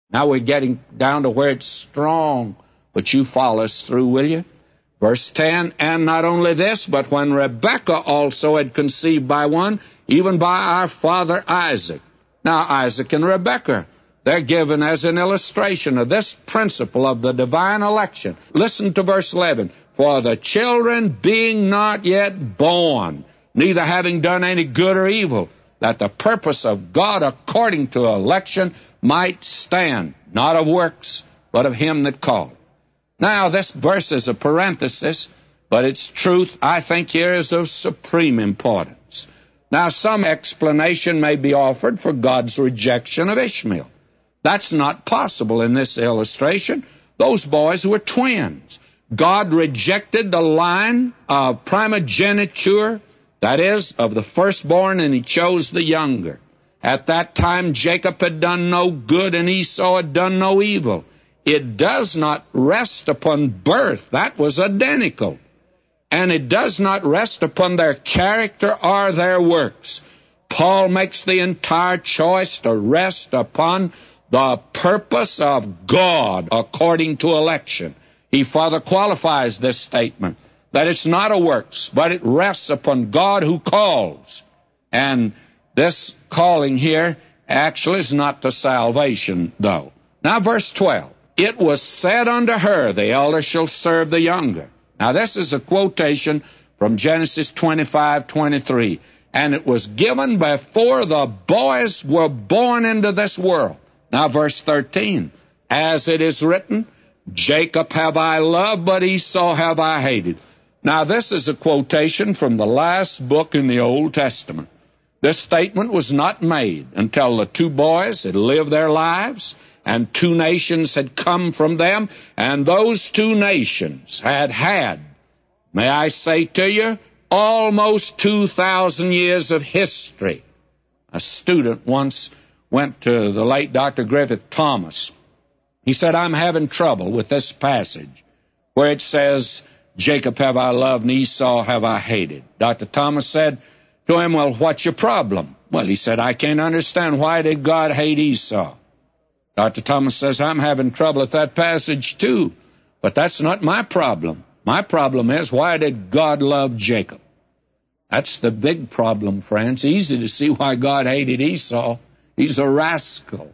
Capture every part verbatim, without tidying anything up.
Now we're getting down to where it's strong, but you follow us through, will you? Verse ten, and not only this, but when Rebekah also had conceived by one, even by our father Isaac. Now Isaac and Rebekah, they're given as an illustration of this principle of the divine election. Listen to verse eleven. For the children being not yet born, neither having done any good or evil, that the purpose of God according to election might stand, not of works, but of him that called. Now, this verse is a parenthesis, but its truth, I think, here is of supreme importance. Now, some explanation may be offered for God's rejection of Ishmael. That's not possible in this illustration. Those boys were twins. God rejected the line of primogeniture, that is, of the firstborn, and he chose the younger. At that time, Jacob had done no good, and Esau had done no evil. It does not rest upon birth. That was identical. And it does not rest upon their character or their works. Paul makes the entire choice to rest upon the purpose of God according to election. He further qualifies this statement, that it's not a works, but it rests upon God who calls. And this calling here actually is not to salvation, though. Now, verse twelve. It was said unto her, the elder shall serve the younger. Now, this is a quotation from Genesis twenty-five twenty-three. And it was given before the boys were born into this world. Now, verse thirteen. As it is written, Jacob have I loved, but Esau have I hated. Now, this is a quotation from the last book in the Old Testament. This statement was not made until the two boys had lived their lives, and two nations had come from them, and those two nations had had, may I say to you, almost two thousand years of history. A student once went to the late Doctor Griffith Thomas. He said, I'm having trouble with this passage where it says, Jacob have I loved and Esau have I hated. Doctor Thomas said to him, well, what's your problem? Well, he said, I can't understand, why did God hate Esau? Doctor Thomas says, I'm having trouble with that passage too, but that's not my problem. My problem is, why did God love Jacob? That's the big problem, friends. Easy to see why God hated Esau. He's a rascal,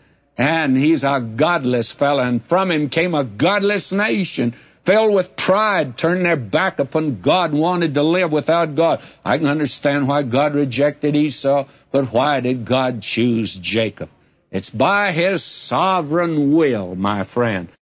and he's a godless fellow, and from him came a godless nation, filled with pride, turned their back upon God, wanted to live without God. I can understand why God rejected Esau, but why did God choose Jacob? It's by his sovereign will, my friend.